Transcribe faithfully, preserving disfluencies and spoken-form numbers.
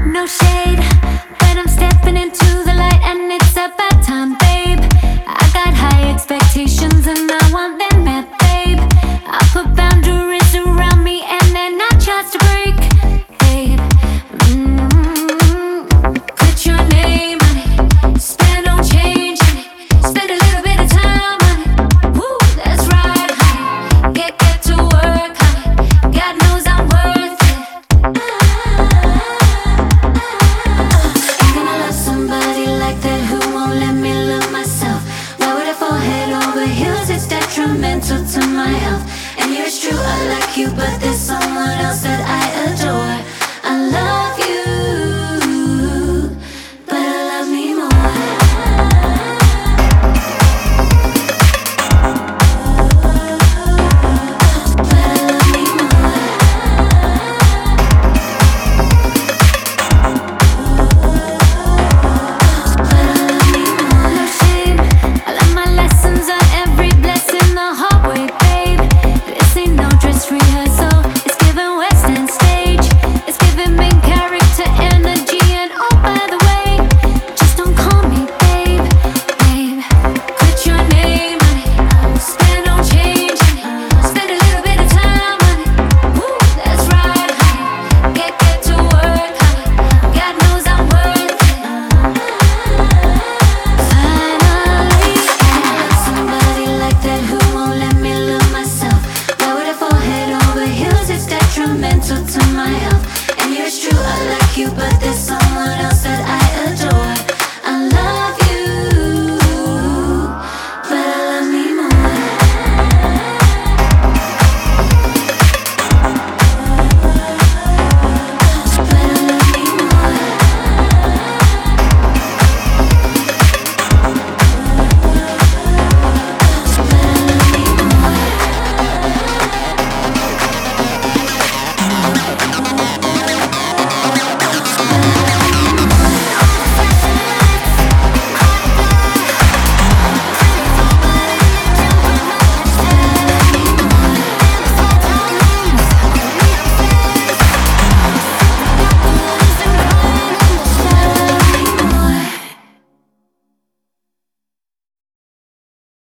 No shade, but I'm stepping into the light and it's about time, babe. I got high expectations and I want them met, babe. I put boundaries around me and they're not just to break, babe. Mm-hmm. Put your name on it, spend on change on it, spend a little bit of time on it. Woo, that's right, honey. Get, get to work, honey. God knows I'm worth it. Ain't gonna love somebody like that who won't let me love myself. Why would I fall head over heels? It's detrimental to my health. And yeah, it's true, I like you, but there's someone else that I adore. I love you, but I love me more. But I love me more. But I love me more. No shame, I learned my lessons on every blessing the hard way, babe. This ain't no dress rehearsal, it's giving West End stage. It's giving main character energy, and oh, by the way, just don't call me babe, babe. Put your name on it, spend on change on it, spend a little bit of time on it. Woo, that's right, honey. Get, get to work, honey. God knows I'm worth it. Finally, I love somebody like that who won't let me love myself. Why would I fall head over heels? It's detrimental to my health. And yeah, it's true, I like you, but there's someone